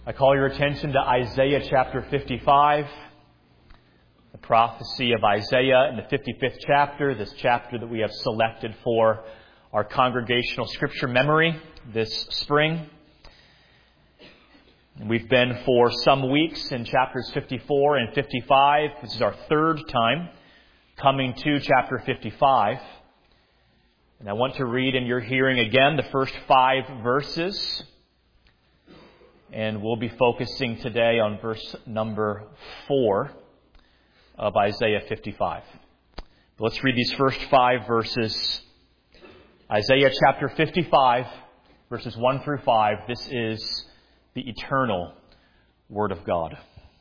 I call your attention to Isaiah chapter 55, the prophecy of Isaiah in the 55th chapter, this chapter that we have selected for our congregational scripture memory this spring. And we've been for some weeks in chapters 54 and 55. This is our third time coming to chapter 55. And I want to read in your hearing again the first 5 verses. And we'll be focusing today on verse number 4 of Isaiah 55. But let's read these first 5 verses. Isaiah chapter 55, verses 1 through 5. This is the eternal Word of God.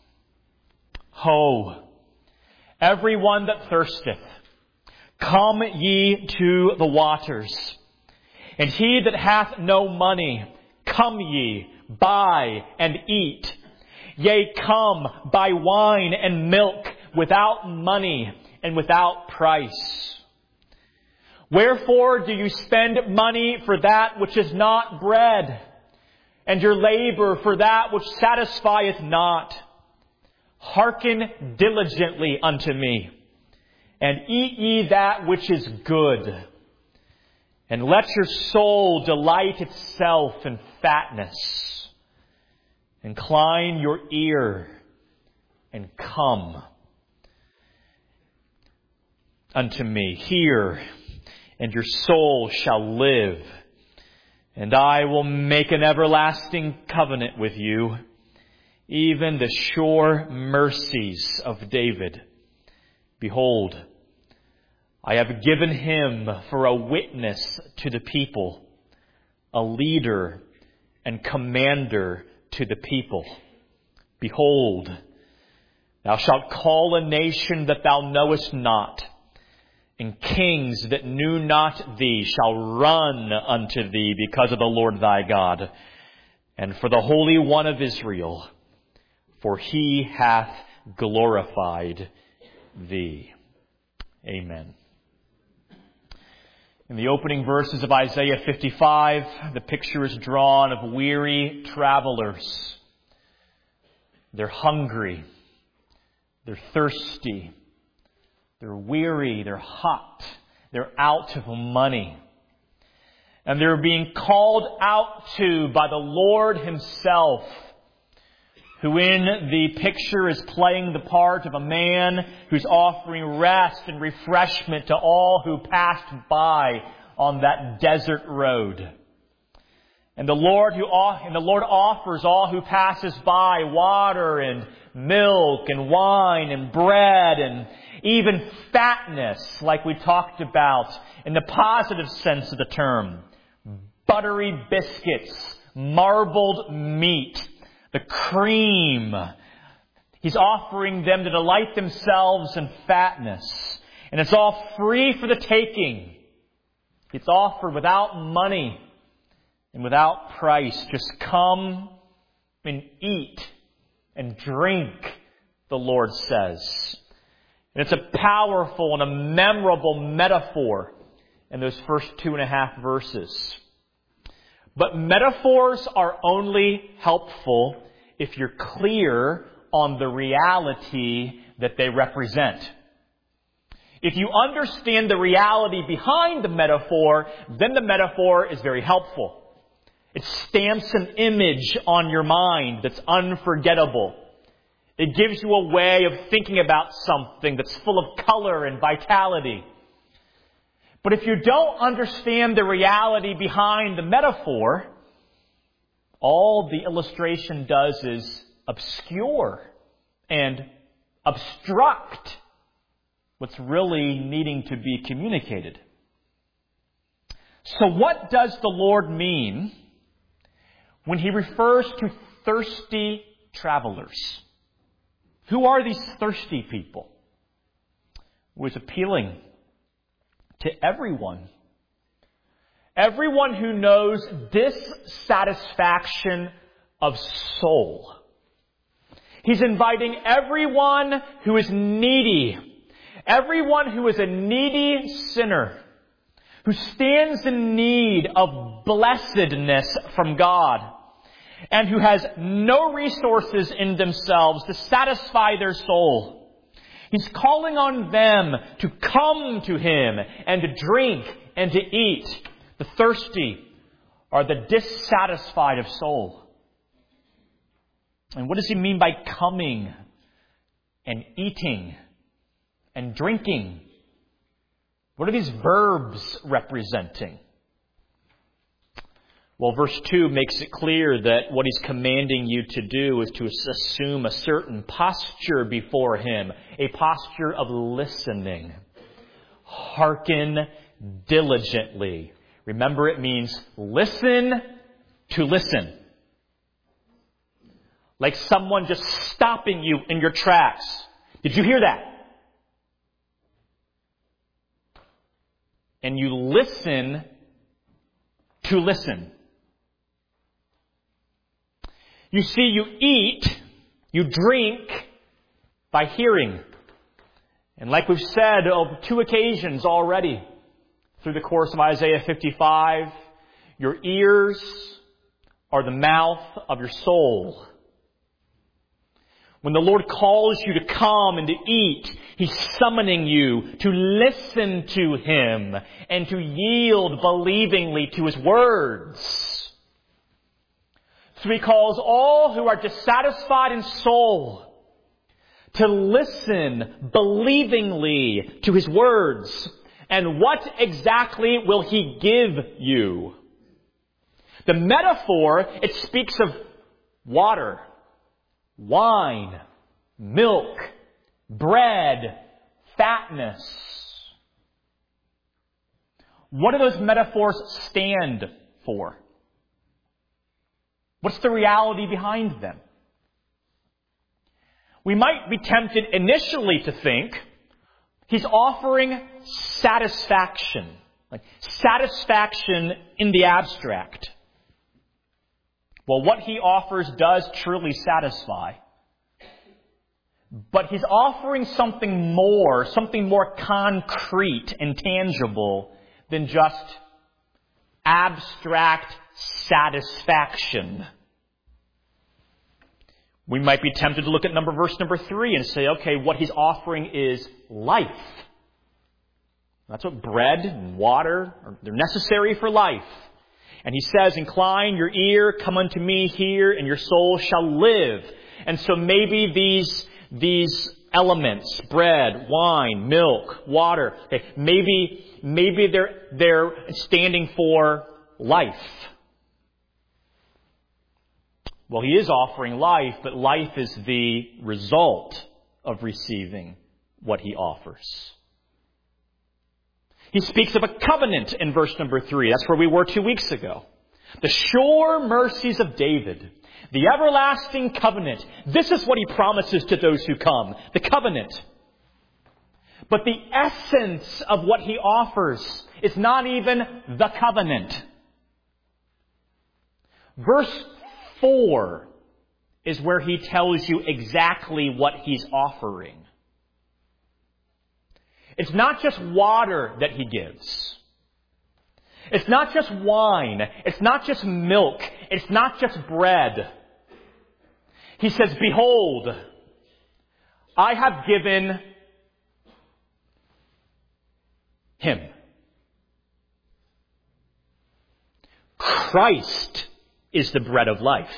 Ho, everyone that thirsteth, come ye to the waters. And he that hath no money, come ye, buy and eat. Yea, come, buy wine and milk without money and without price. Wherefore do you spend money for that which is not bread, and your labor for that which satisfieth not? Hearken diligently unto me, and eat ye that which is good, and let your soul delight itself in fatness. Incline your ear and come unto me. Hear, and your soul shall live. And I will make an everlasting covenant with you, even the sure mercies of David. Behold, I have given him for a witness to the people, a leader and commander to the people. Behold, thou shalt call a nation that thou knowest not, and kings that knew not thee shall run unto thee because of the Lord thy God, and for the Holy One of Israel, for he hath glorified thee. Amen. In the opening verses of Isaiah 55, the picture is drawn of weary travelers. They're hungry. They're thirsty. They're weary. They're hot. They're out of money. And they're being called out to by the Lord Himself, who in the picture is playing the part of a man who's offering rest and refreshment to all who passed by on that desert road. And the Lord offers all who passes by water and milk and wine and bread and even fatness, like we talked about in the positive sense of the term. Buttery biscuits, marbled meat, the cream. He's offering them to delight themselves in fatness. And it's all free for the taking. It's offered without money and without price. Just come and eat and drink, the Lord says. And it's a powerful and a memorable metaphor in those first 2.5 verses. But metaphors are only helpful if you're clear on the reality that they represent. If you understand the reality behind the metaphor, then the metaphor is very helpful. It stamps an image on your mind that's unforgettable. It gives you a way of thinking about something that's full of color and vitality. But if you don't understand the reality behind the metaphor, all the illustration does is obscure and obstruct what's really needing to be communicated. So what does the Lord mean when He refers to thirsty travelers? Who are these thirsty people? It was appealing to everyone. Everyone who knows dissatisfaction of soul. He's inviting everyone who is needy, everyone who is a needy sinner, who stands in need of blessedness from God. and who has no resources in themselves to satisfy their soul. He's calling on them to come to Him and to drink and to eat. The thirsty are the dissatisfied of soul. And what does He mean by coming and eating and drinking? What are these verbs representing? Well, verse 2 makes it clear that what He's commanding you to do is to assume a certain posture before Him, a posture of listening. Hearken diligently. Remember, it means listen to listen. Like someone just stopping you in your tracks. Did you hear that? And you listen to listen. You see, you eat, you drink by hearing. And like we've said on 2 occasions already through the course of Isaiah 55, your ears are the mouth of your soul. When the Lord calls you to come and to eat, He's summoning you to listen to Him and to yield believingly to His words. So He calls all who are dissatisfied in soul to listen believingly to His words. And what exactly will He give you? The metaphor, it speaks of water, wine, milk, bread, fatness. What do those metaphors stand for? What's the reality behind them? We might be tempted initially to think He's offering satisfaction, like satisfaction in the abstract. Well, what He offers does truly satisfy. But He's offering something more concrete and tangible than just abstract satisfaction. We might be tempted to look at verse number 3 and say, okay, what He's offering is life. That's what bread and water are. They're necessary for life. And He says, incline your ear, come unto me, hear, and your soul shall live. And so maybe these elements, bread, wine, milk, water, okay, maybe they're standing for life. Well, He is offering life, but life is the result of receiving what He offers. He speaks of a covenant in verse number 3. That's where we were 2 weeks ago. The sure mercies of David. The everlasting covenant. This is what He promises to those who come. The covenant. But the essence of what He offers is not even the covenant. Verse 4 is where He tells you exactly what He's offering. It's not just water that He gives. It's not just wine. It's not just milk. It's not just bread. He says, behold, I have given Him. Christ is the bread of life.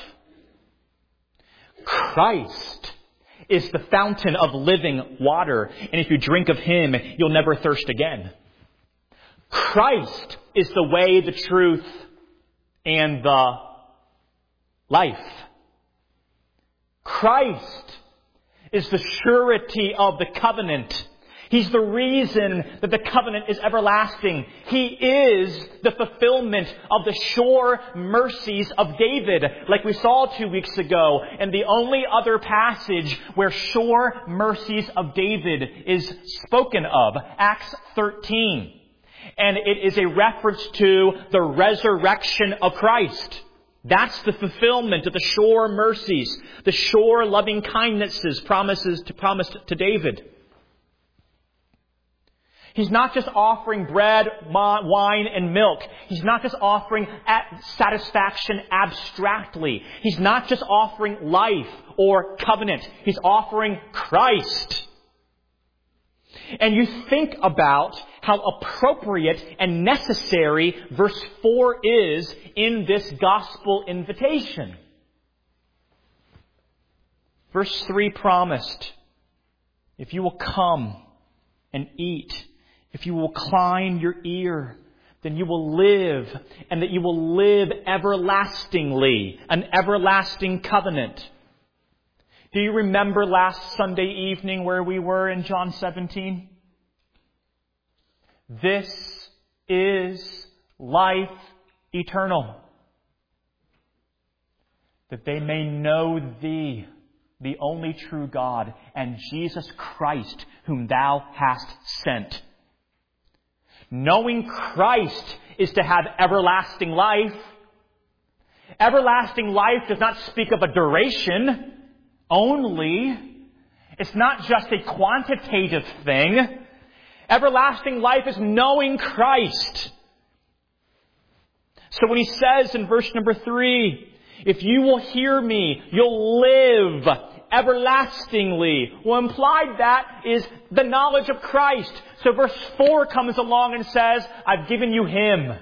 Christ is the fountain of living water. And if you drink of Him, you'll never thirst again. Christ is the way, the truth, and the life. Christ is the surety of the covenant. He's the reason that the covenant is everlasting. He is the fulfillment of the sure mercies of David, like we saw 2 weeks ago. And the only other passage where sure mercies of David is spoken of, Acts 13. And it is a reference to the resurrection of Christ. That's the fulfillment of the sure mercies, the sure loving kindnesses promised to David. He's not just offering bread, wine, and milk. He's not just offering satisfaction abstractly. He's not just offering life or covenant. He's offering Christ. And you think about how appropriate and necessary verse 4 is in this gospel invitation. Verse 3 promised, if you will come and eat, if you will incline your ear, then you will live, and that you will live everlastingly, an everlasting covenant. Do you remember last Sunday evening where we were in John 17? This is life eternal, that they may know Thee, the only true God, and Jesus Christ, whom Thou hast sent. Knowing Christ is to have everlasting life. Everlasting life does not speak of a duration only. It's not just a quantitative thing. Everlasting life is knowing Christ. So when he says in verse number 3, if you will hear me, you'll live everlastingly. Well, implied that is the knowledge of Christ. So verse 4 comes along and says, I've given you Him.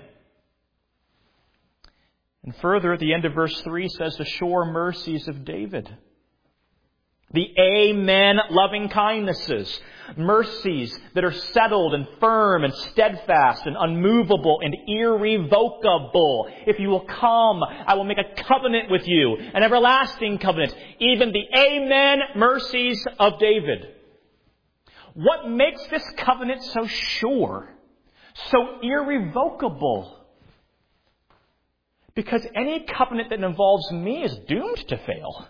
And further, at the end of verse 3 says the sure mercies of David. The amen loving kindnesses, mercies that are settled and firm and steadfast and unmovable and irrevocable. If you will come, I will make a covenant with you, an everlasting covenant. Even the amen mercies of David. What makes this covenant so sure, so irrevocable? Because any covenant that involves me is doomed to fail.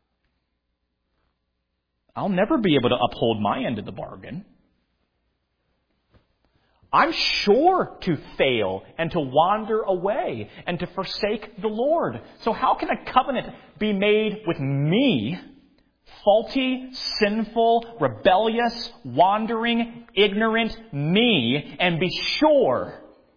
I'll never be able to uphold my end of the bargain. I'm sure to fail and to wander away and to forsake the Lord. So how can a covenant be made with me, faulty, sinful, rebellious, wandering, ignorant me, and be sure?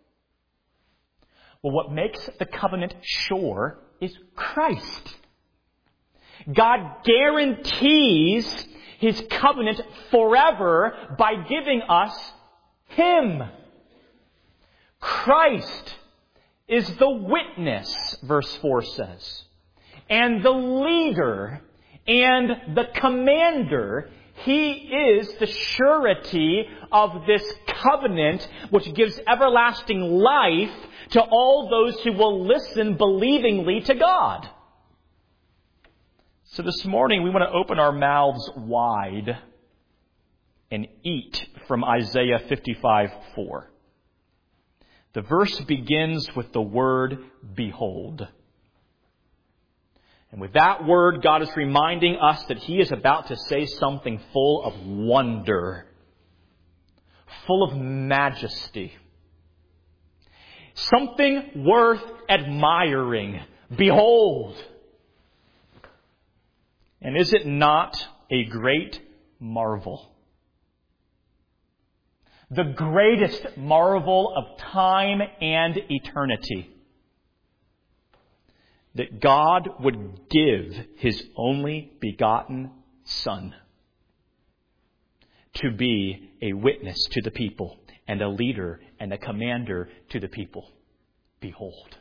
Well, what makes the covenant sure is Christ. God guarantees His covenant forever by giving us Him. Christ is the witness, verse 4 says, and the leader and the commander. He is the surety of this covenant which gives everlasting life to all those who will listen believingly to God. So this morning we want to open our mouths wide and eat from Isaiah 55:4. The verse begins with the word behold. And with that word, God is reminding us that He is about to say something full of wonder, full of majesty, something worth admiring. Behold! And is it not a great marvel? The greatest marvel of time and eternity. That God would give His only begotten Son to be a witness to the people and a leader and a commander to the people. Behold.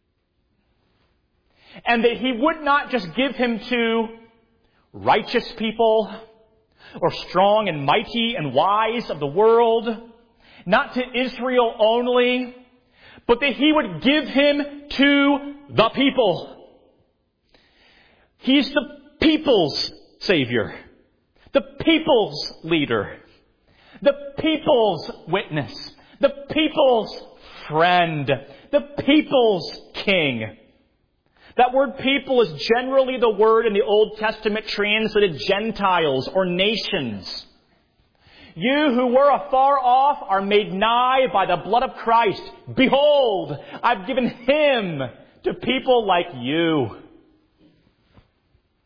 And that He would not just give Him to righteous people or strong and mighty and wise of the world, not to Israel only, but that He would give Him to the people. He's the people's Savior, the people's leader, the people's witness, the people's friend, the people's king. That word people is generally the word in the Old Testament translated Gentiles or nations. You who were afar off are made nigh by the blood of Christ. Behold, I've given Him to people like you.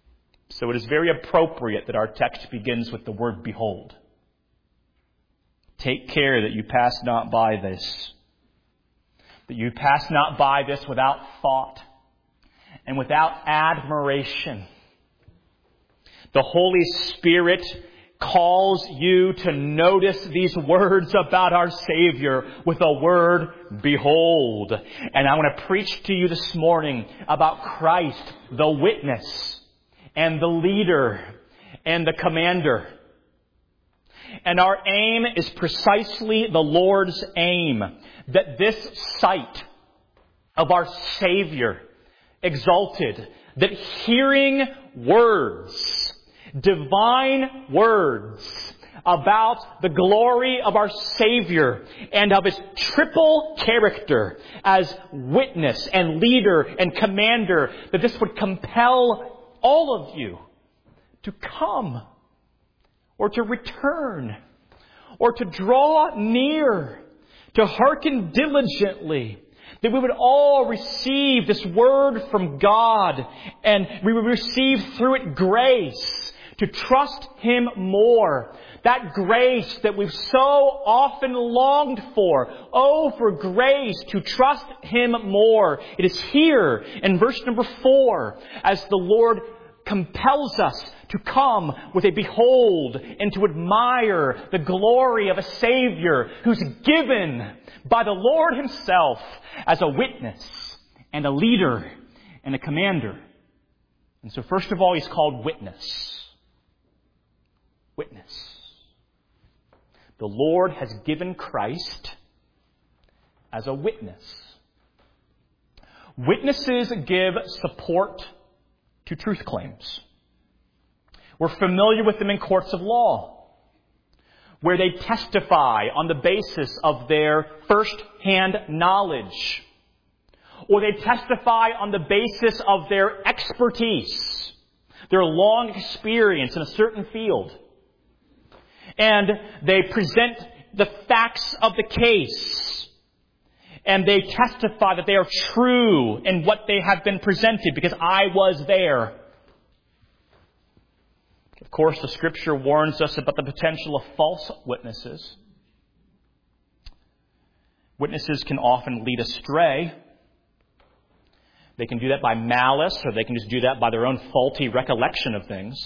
So it is very appropriate that our text begins with the word behold. Take care that you pass not by this. That you pass not by this without thought and without admiration. The Holy Spirit calls you to notice these words about our Savior with a word, behold. And I want to preach to you this morning about Christ, the witness and the leader and the commander. And our aim is precisely the Lord's aim, that this sight of our Savior exalted, that hearing words, divine words about the glory of our Savior and of His triple character as witness and leader and commander, that this would compel all of you to come or to return or to draw near, to hearken diligently, that we would all receive this word from God and we would receive through it grace to trust Him more. That grace that we've so often longed for. Oh, for grace to trust Him more. It is here in verse number 4 as the Lord compels us to come with a behold and to admire the glory of a Savior who's given by the Lord Himself as a witness and a leader and a commander. And so first of all, He's called witness. Witness. The Lord has given Christ as a witness. Witnesses give support to truth claims. We're familiar with them in courts of law, where they testify on the basis of their first-hand knowledge, or they testify on the basis of their expertise, their long experience in a certain field. And they present the facts of the case. And they testify that they are true in what they have been presented because I was there. Of course, the Scripture warns us about the potential of false witnesses. Witnesses can often lead astray. They can do that by malice, or they can just do that by their own faulty recollection of things.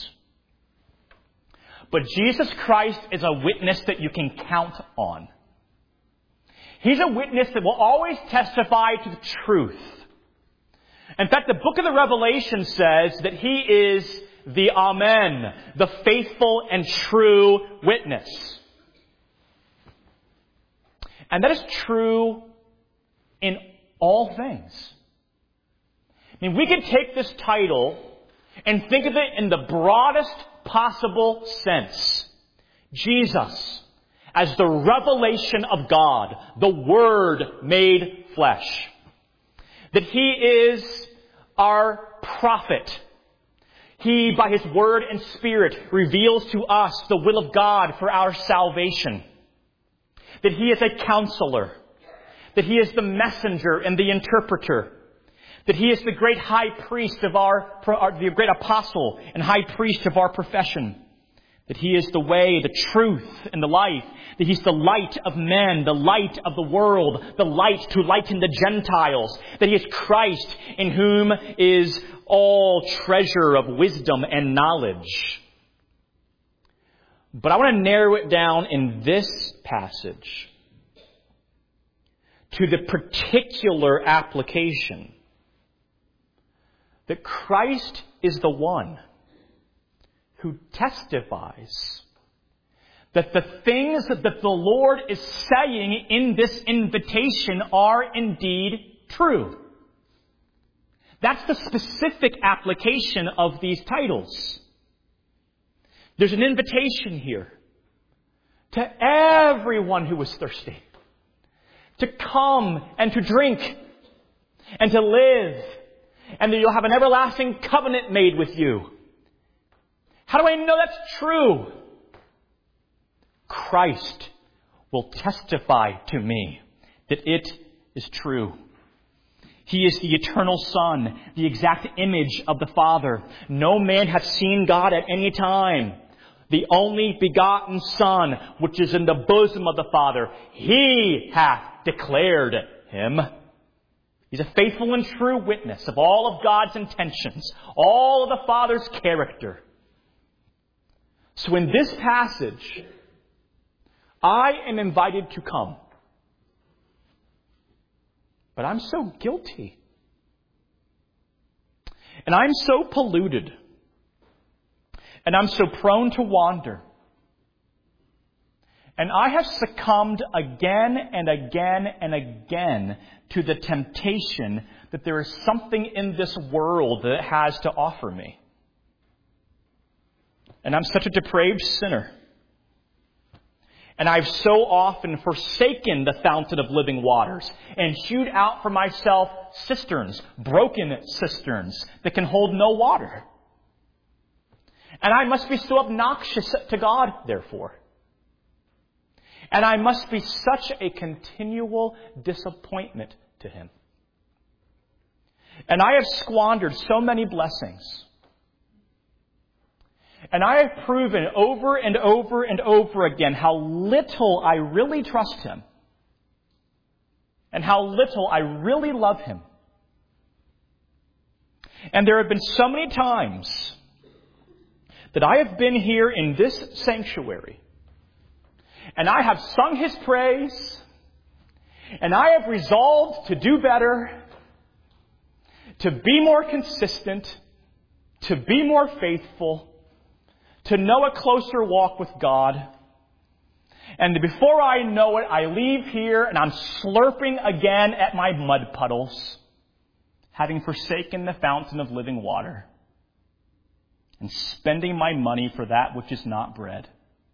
But Jesus Christ is a witness that you can count on. He's a witness that will always testify to the truth. In fact, the book of the Revelation says that He is the Amen, the faithful and true witness. And that is true in all things. I mean, we could take this title and think of it in the broadest possible sense. Jesus as the revelation of God, the Word made flesh. That He is our prophet. He, by His Word and Spirit, reveals to us the will of God for our salvation. That He is a counselor. That He is the messenger and the interpreter. That He is the great high priest of the great apostle and high priest of our profession. That He is the way, the truth, and the life. That He's the light of men, the light of the world, the light to lighten the Gentiles. That He is Christ, in whom is all treasure of wisdom and knowledge. But I want to narrow it down in this passage to the particular application that Christ is the one who testifies that the things that the Lord is saying in this invitation are indeed true. That's the specific application of these titles. There's an invitation here to everyone who is thirsty to come and to drink and to live, and that you'll have an everlasting covenant made with you. How do I know that's true? Christ will testify to me that it is true. He is the eternal Son, the exact image of the Father. No man hath seen God at any time. the only begotten Son, which is in the bosom of the Father. He hath declared him. He's a faithful and true witness of all of God's intentions, all of the Father's character. So in this passage, I am invited to come. But I'm so guilty. And I'm so polluted. And I'm so prone to wander. And I have succumbed again and again and again to the temptation that there is something in this world that it has to offer me. And I'm such a depraved sinner. And I've so often forsaken the fountain of living waters and hewed out for myself cisterns, broken cisterns that can hold no water. And I must be so obnoxious to God, therefore. And I must be such a continual disappointment to Him. And I have squandered so many blessings. And I have proven over and over and over again how little I really trust Him. And how little I really love Him. And there have been so many times that I have been here in this sanctuary. And I have sung His praise. And I have resolved to do better. To be more consistent. To be more faithful. To know a closer walk with God. And before I know it, I leave here and I'm slurping again at my mud puddles, having forsaken the fountain of living water, and spending my money for that which is not bread.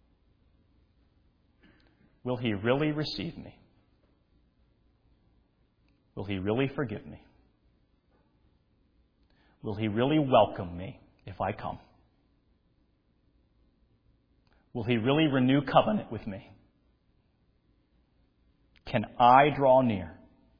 Will He really receive me? Will He really forgive me? Will He really welcome me if I come? Will He really renew covenant with me? Can I draw near?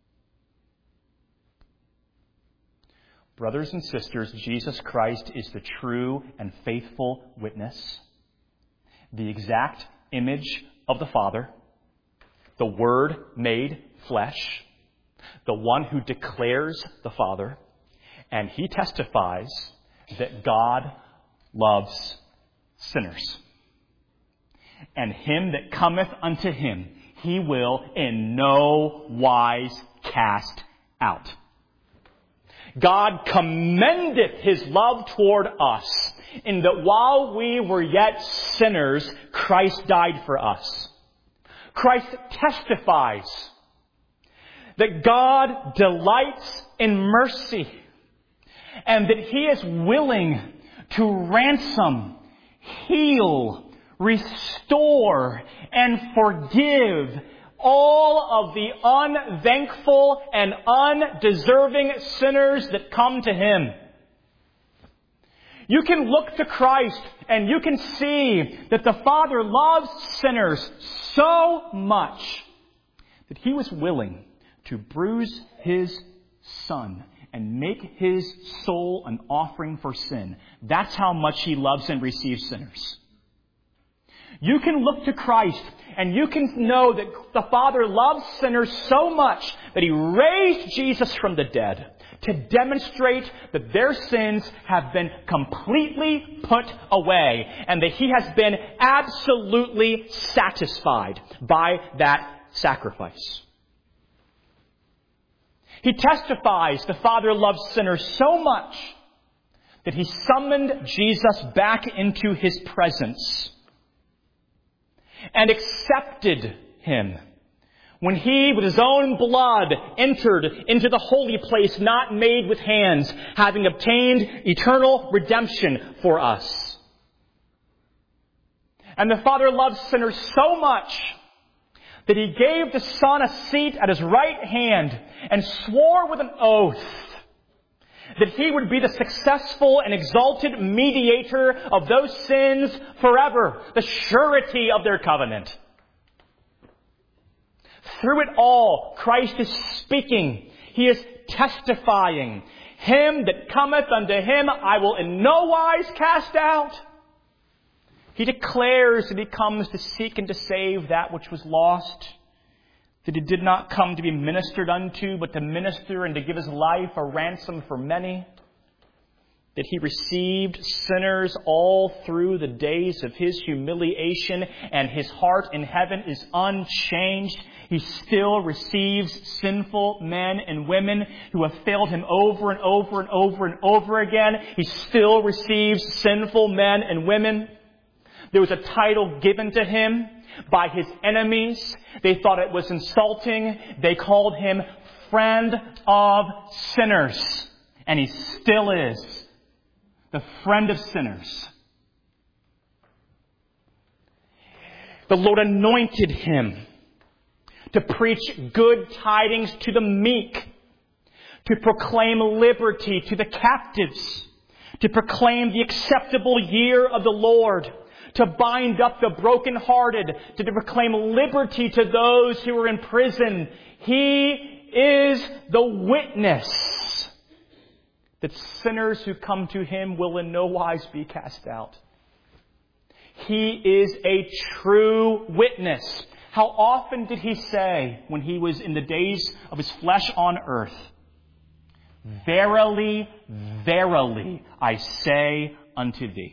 Brothers and sisters, Jesus Christ is the true and faithful witness, the exact image of the Father, the Word made flesh, the one who declares the Father, and He testifies that God loves sinners. And him that cometh unto Him, He will in no wise cast out. God commendeth His love toward us, in that while we were yet sinners, Christ died for us. Christ testifies that God delights in mercy, and that He is willing to ransom, heal, restore, and forgive all of the unthankful and undeserving sinners that come to Him. You can look to Christ and you can see that the Father loves sinners so much that He was willing to bruise His Son and make His soul an offering for sin. That's how much He loves and receives sinners. You can look to Christ and you can know that the Father loves sinners so much that He raised Jesus from the dead to demonstrate that their sins have been completely put away and that He has been absolutely satisfied by that sacrifice. He testifies the Father loves sinners so much that He summoned Jesus back into His presence and accepted Him when He, with His own blood, entered into the holy place not made with hands, having obtained eternal redemption for us. And the Father loves sinners so much that He gave the Son a seat at His right hand and swore with an oath that He would be the successful and exalted mediator of those sins forever, the surety of their covenant. Through it all, Christ is speaking. He is testifying. Him that cometh unto Him, I will in no wise cast out. He declares that He comes to seek and to save that which was lost. That He did not come to be ministered unto, but to minister and to give His life a ransom for many. That He received sinners all through the days of His humiliation, and His heart in heaven is unchanged. He still receives sinful men and women who have failed Him over and over and over and over again. He still receives sinful men and women. There was a title given to Him by His enemies. They thought it was insulting. They called Him friend of sinners. And He still is the friend of sinners. The Lord anointed Him to preach good tidings to the meek, to proclaim liberty to the captives, to proclaim the acceptable year of the Lord, to bind up the brokenhearted, to proclaim liberty to those who are in prison. He is the witness that sinners who come to Him will in no wise be cast out. He is a true witness. How often did He say when He was in the days of His flesh on earth, "Verily, verily, I say unto thee."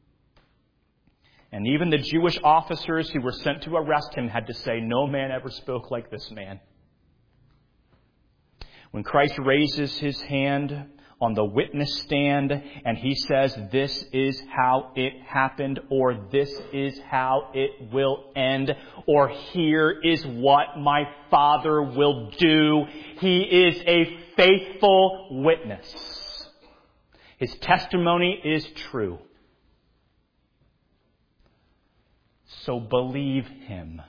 And even the Jewish officers who were sent to arrest Him had to say, "No man ever spoke like this man." When Christ raises His hand on the witness stand and He says, "This is how it happened," or "This is how it will end," or "Here is what my Father will do," He is a faithful witness. His testimony is true. So believe Him.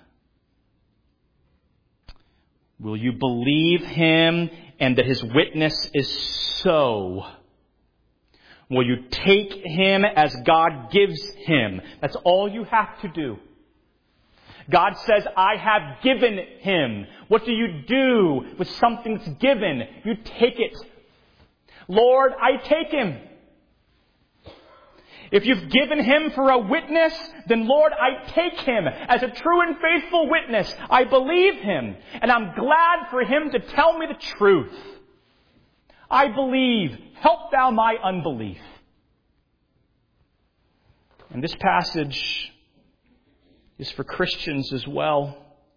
Will you believe Him and that His witness is so? Will you take Him as God gives Him? That's all you have to do. God says, "I have given Him." What do you do with something that's given? You take it. Lord, I take Him. If you've given Him for a witness, then Lord, I take Him as a true and faithful witness. I believe Him, and I'm glad for Him to tell me the truth. I believe. Help Thou my unbelief. And this passage is for Christians as well,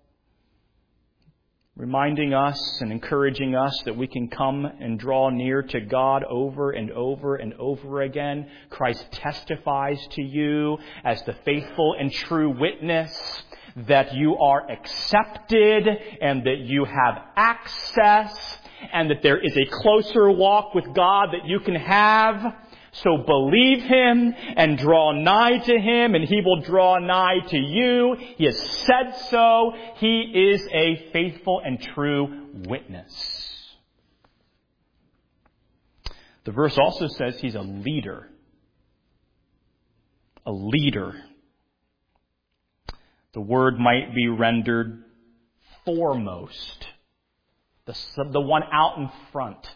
reminding us and encouraging us that we can come and draw near to God over and over and over again. Christ testifies to you as the faithful and true witness that you are accepted and that you have access and that there is a closer walk with God that you can have. So believe Him and draw nigh to Him, and He will draw nigh to you. He has said so. He is a faithful and true witness. The verse also says He's a leader. A leader. The word might be rendered foremost. The one out in front.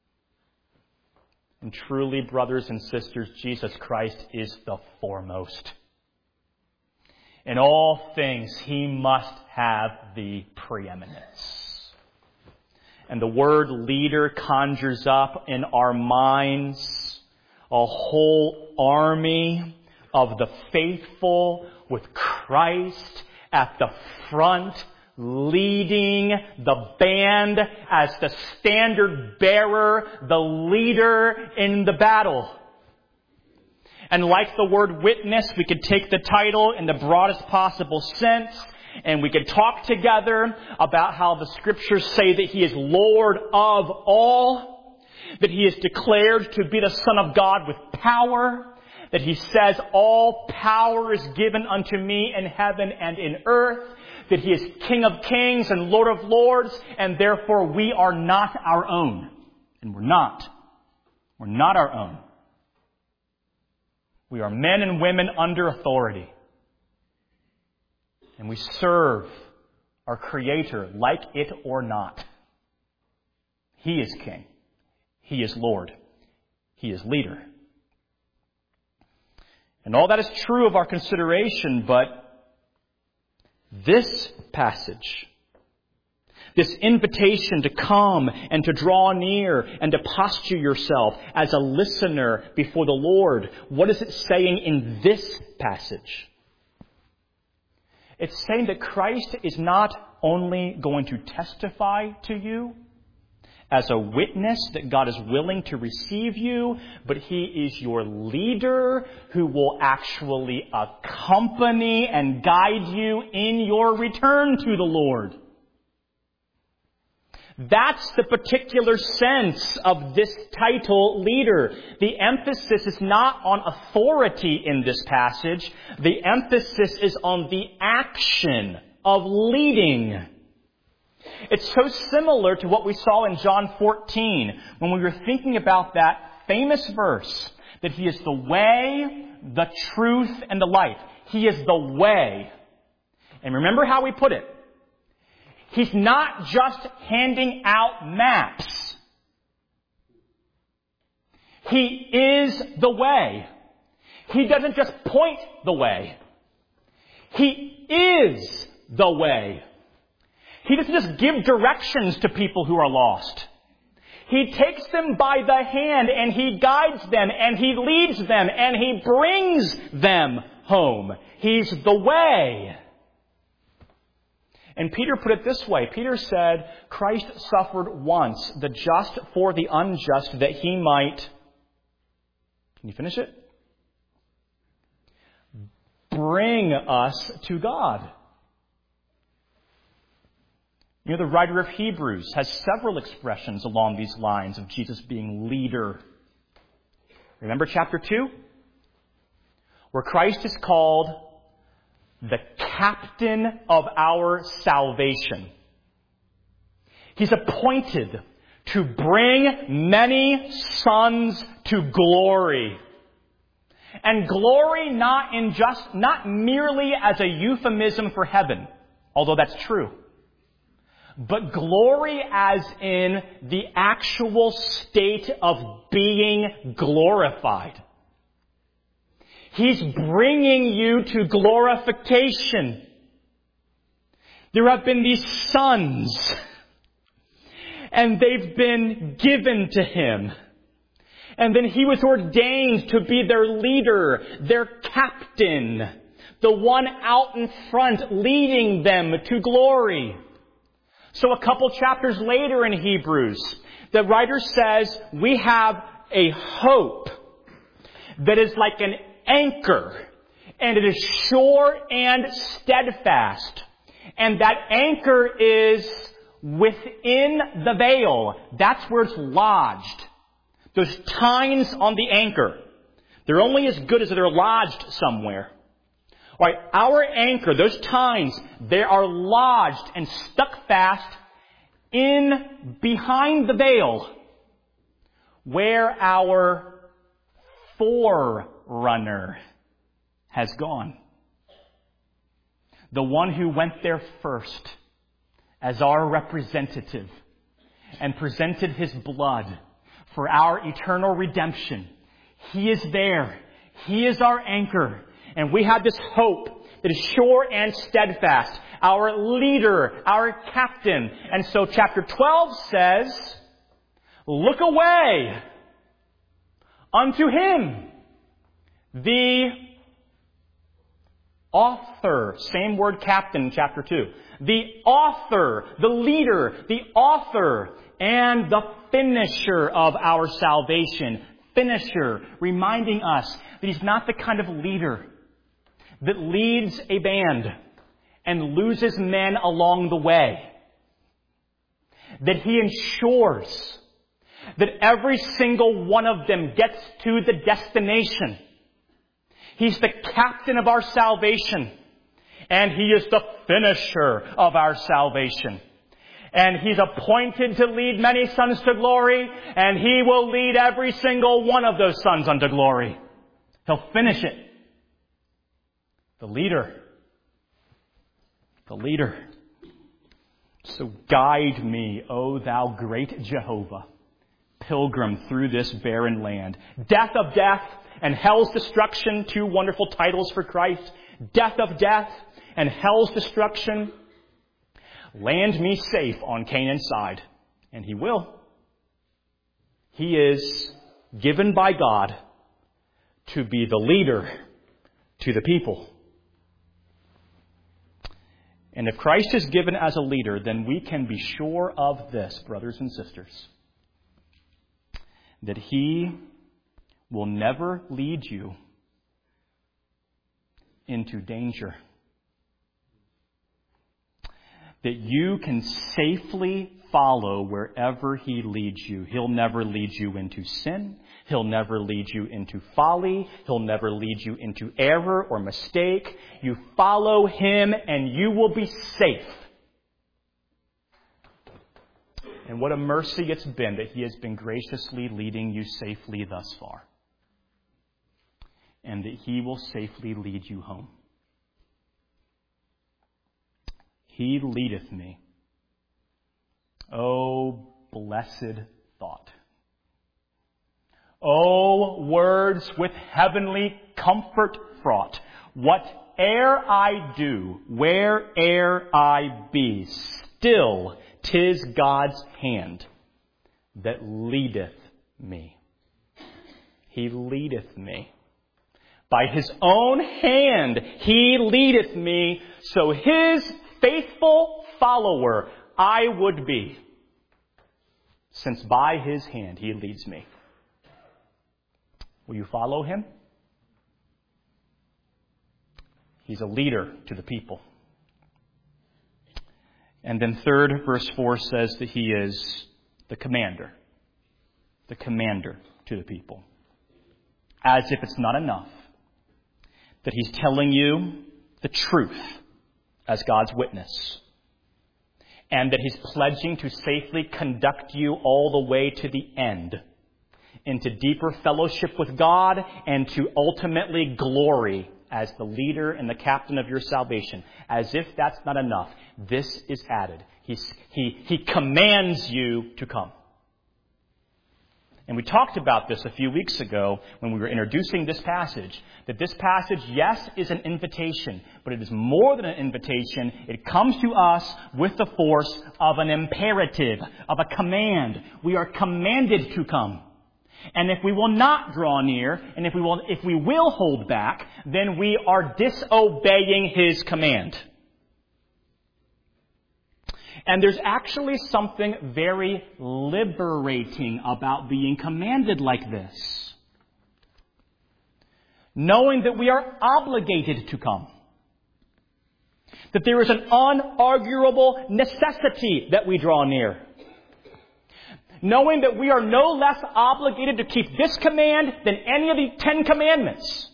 And truly, brothers and sisters, Jesus Christ is the foremost. In all things, He must have the preeminence. And the word leader conjures up in our minds a whole army of the faithful with Christ at the front, leading the band as the standard bearer, the leader in the battle. And like the word witness, we could take the title in the broadest possible sense, and we could talk together about how the Scriptures say that He is Lord of all, that He is declared to be the Son of God with power, that He says, "All power is given unto me in heaven and in earth," that He is King of kings and Lord of lords, and therefore we are not our own. And we're not. We're not our own. We are men and women under authority. And we serve our Creator, like it or not. He is King. He is Lord. He is leader. And all that is true of our consideration, but this passage, this invitation to come and to draw near and to posture yourself as a listener before the Lord, what is it saying in this passage? It's saying that Christ is not only going to testify to you as a witness that God is willing to receive you, but He is your leader who will actually accompany and guide you in your return to the Lord. That's the particular sense of this title, leader. The emphasis is not on authority in this passage. The emphasis is on the action of leading. It's so similar to what we saw in John 14 when we were thinking about that famous verse that He is the way, the truth, and the life. He is the way. And remember how we put it. He's not just handing out maps. He is the way. He doesn't just point the way. He is the way. He doesn't just give directions to people who are lost. He takes them by the hand and He guides them and He leads them and He brings them home. He's the way. And Peter put it this way. Peter said, Christ suffered once, the just for the unjust, that He might... Can you finish it? Bring us to God. You know, the writer of Hebrews has several expressions along these lines of Jesus being leader. Remember chapter 2? Where Christ is called the captain of our salvation. He's appointed to bring many sons to glory. And glory not merely as a euphemism for heaven, although that's true. But glory as in the actual state of being glorified. He's bringing you to glorification. There have been these sons, and they've been given to Him. And then He was ordained to be their leader, their captain, the one out in front leading them to glory. So a couple chapters later in Hebrews, the writer says we have a hope that is like an anchor, and it is sure and steadfast. And that anchor is within the veil. That's where it's lodged. Those tines on the anchor, they're only as good as they're lodged somewhere. All right, our anchor, those tines, they are lodged and stuck fast in behind the veil where our forerunner has gone. The one who went there first as our representative and presented His blood for our eternal redemption. He is there. He is our anchor. And we have this hope that is sure and steadfast. Our leader, our captain. And so chapter 12 says, look away unto Him, the author. Same word captain in chapter 2. The author, the leader, the author, and the finisher of our salvation. Finisher, reminding us that He's not the kind of leader that leads a band and loses men along the way. That He ensures that every single one of them gets to the destination. He's the captain of our salvation. And He is the finisher of our salvation. And He's appointed to lead many sons to glory. And He will lead every single one of those sons unto glory. He'll finish it. The leader. The leader. So guide me, O Thou great Jehovah, pilgrim through this barren land. Death of death and hell's destruction, 2 wonderful titles for Christ, death of death and hell's destruction. Land me safe on Canaan's side. And he will. He is given by God to be the leader to the people. And if Christ is given as a leader, then we can be sure of this, brothers and sisters, that he will never lead you into danger. That you can safely follow wherever he leads you. He'll never lead you into sin. He'll never lead you into folly. He'll never lead you into error or mistake. You follow him and you will be safe. And what a mercy it's been that he has been graciously leading you safely thus far. And that he will safely lead you home. He leadeth me. Oh, blessed thought. Oh, words with heavenly comfort fraught. Whate'er I do, where'er I be, still 'tis God's hand that leadeth me. He leadeth me. By his own hand he leadeth me, so his faithful follower I would be, since by his hand he leads me. Will you follow him? He's a leader to the people. And then third, verse 4 says that he is the commander to the people. As if it's not enough that he's telling you the truth as God's witness, and that he's pledging to safely conduct you all the way to the end, into deeper fellowship with God, and to ultimately glory as the leader and the captain of your salvation. As if that's not enough, this is added. He commands you to come. And we talked about this a few weeks ago when we were introducing this passage, that this passage, yes, is an invitation, but it is more than an invitation. It comes to us with the force of an imperative, of a command. We are commanded to come. And if we will not draw near, and if we will hold back, then we are disobeying his command. And there's actually something very liberating about being commanded like this. Knowing that we are obligated to come. That there is an unarguable necessity that we draw near. Knowing that we are no less obligated to keep this command than any of the 10 commandments.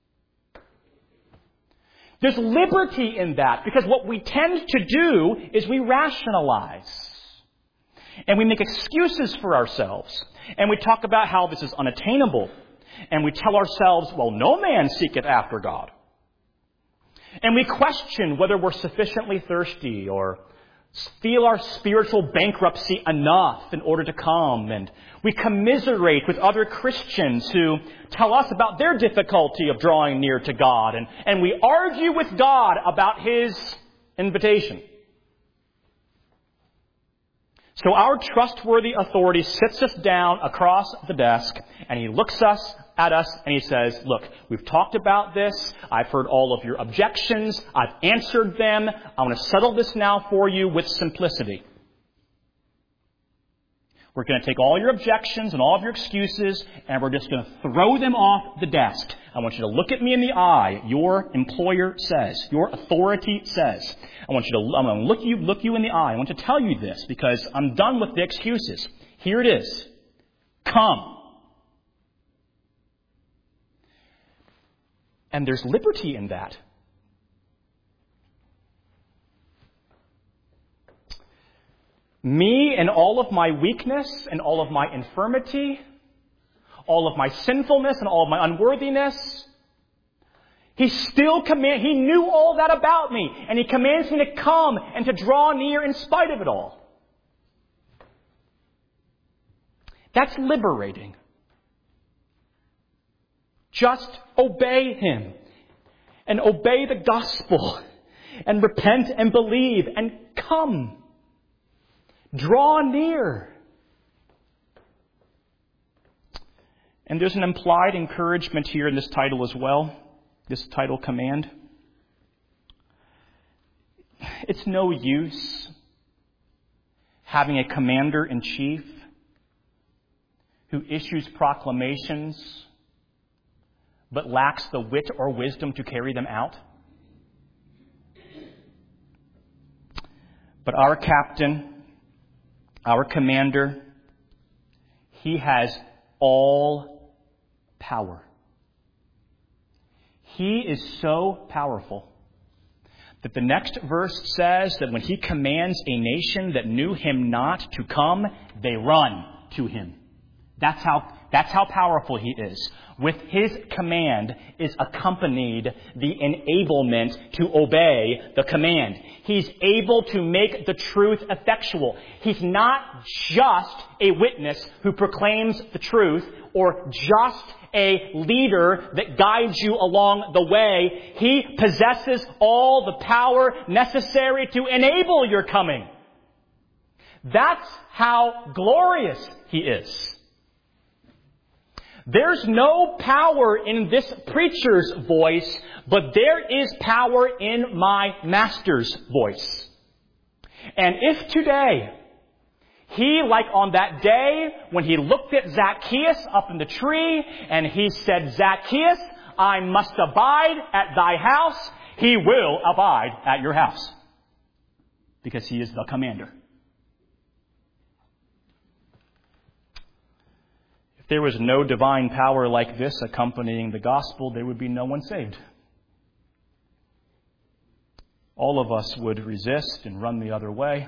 There's liberty in that, because what we tend to do is we rationalize. And we make excuses for ourselves. And we talk about how this is unattainable. And we tell ourselves, well, no man seeketh after God. And we question whether we're sufficiently thirsty or feel our spiritual bankruptcy enough in order to come. And we commiserate with other Christians who tell us about their difficulty of drawing near to God. And we argue with God about his invitation. So our trustworthy authority sits us down across the desk, and he looks at us and he says, look, we've talked about this. I've heard all of your objections. I've answered them. I want to settle this now for you with simplicity. We're going to take all your objections and all of your excuses, and we're just going to throw them off the desk. I want you to look at me in the eye. Your employer says, your authority says. I'm going to look you in the eye. I want to tell you this because I'm done with the excuses. Here it is. Come. And there's liberty in that. Me and all of my weakness and all of my infirmity, all of my sinfulness and all of my unworthiness, he knew all that about me, and he commands me to come and to draw near in spite of it all. That's liberating. Just obey him and obey the gospel and repent and believe and come. Draw near. And there's an implied encouragement here in this title as well, this title command. It's no use having a commander-in-chief who issues proclamations but lacks the wit or wisdom to carry them out. But our captain, our commander, he has all power. He is so powerful that the next verse says that when he commands a nation that knew him not to come, they run to him. That's how powerful he is. With his command is accompanied the enablement to obey the command. He's able to make the truth effectual. He's not just a witness who proclaims the truth or just a leader that guides you along the way. He possesses all the power necessary to enable your coming. That's how glorious he is. There's no power in this preacher's voice, but there is power in my master's voice. And if today, he, like on that day when he looked at Zacchaeus up in the tree and he said, Zacchaeus, I must abide at thy house, he will abide at your house. Because he is the commander. If there was no divine power like this accompanying the gospel, there would be no one saved. All of us would resist and run the other way.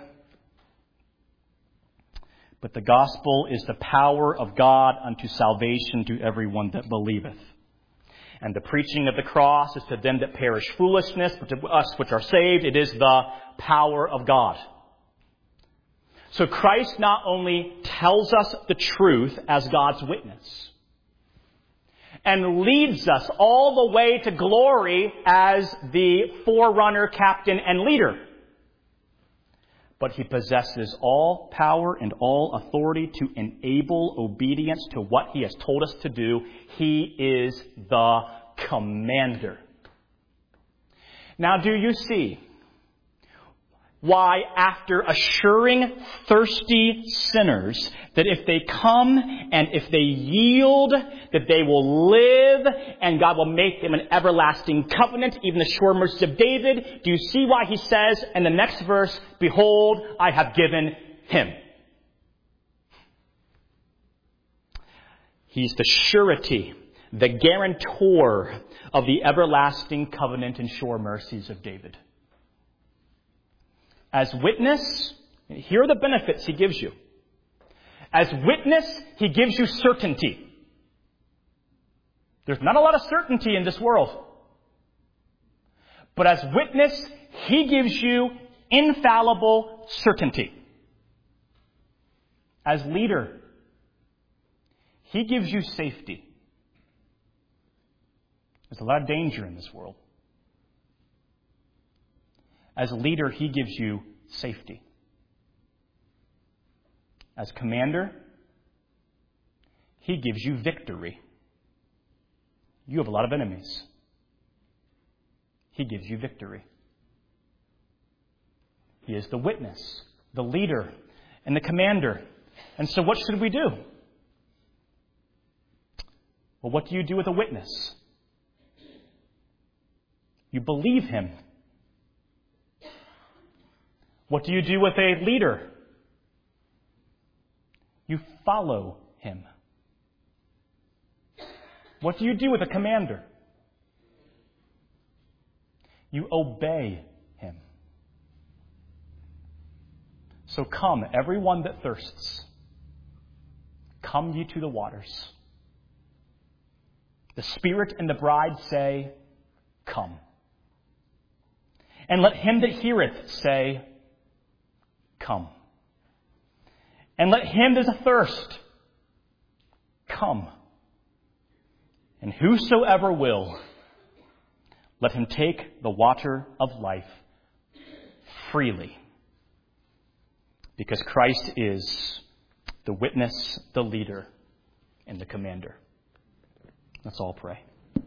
But the gospel is the power of God unto salvation to everyone that believeth. And the preaching of the cross is to them that perish foolishness, but to us which are saved, it is the power of God. So Christ not only tells us the truth as God's witness, and leads us all the way to glory as the forerunner, captain, and leader, but he possesses all power and all authority to enable obedience to what he has told us to do. He is the commander. Now, do you see why, after assuring thirsty sinners that if they come and if they yield, that they will live and God will make them an everlasting covenant, even the sure mercies of David, do you see why he says in the next verse, behold, I have given him? He's the surety, the guarantor of the everlasting covenant and sure mercies of David. As witness, here are the benefits he gives you. As witness, he gives you certainty. There's not a lot of certainty in this world. But as witness, he gives you infallible certainty. As leader, he gives you safety. There's a lot of danger in this world. As a leader, he gives you safety. As commander, he gives you victory. You have a lot of enemies. He gives you victory. He is the witness, the leader, and the commander. And so what should we do? Well, what do you do with a witness? You believe him. What do you do with a leader? You follow him. What do you do with a commander? You obey him. So come, everyone that thirsts, come ye to the waters. The Spirit and the bride say, come. And let him that heareth say, come. And let him that is athirst come. And whosoever will, let him take the water of life freely. Because Christ is the witness, the leader, and the commander. Let's all pray.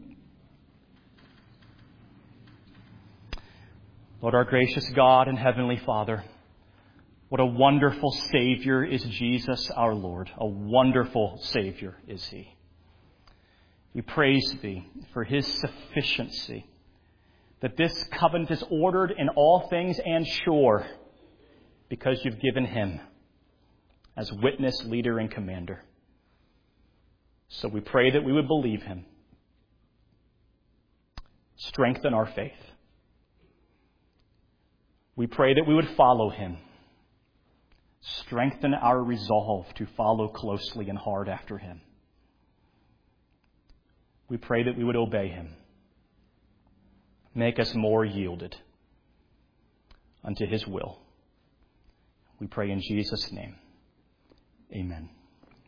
Lord, our gracious God and Heavenly Father, what a wonderful Savior is Jesus our Lord. A wonderful Savior is He. We praise Thee for His sufficiency, that this covenant is ordered in all things and sure because You've given Him as witness, leader, and commander. So we pray that we would believe Him. Strengthen our faith. We pray that we would follow Him. Strengthen our resolve to follow closely and hard after Him. We pray that we would obey Him. Make us more yielded unto His will. We pray in Jesus' name. Amen.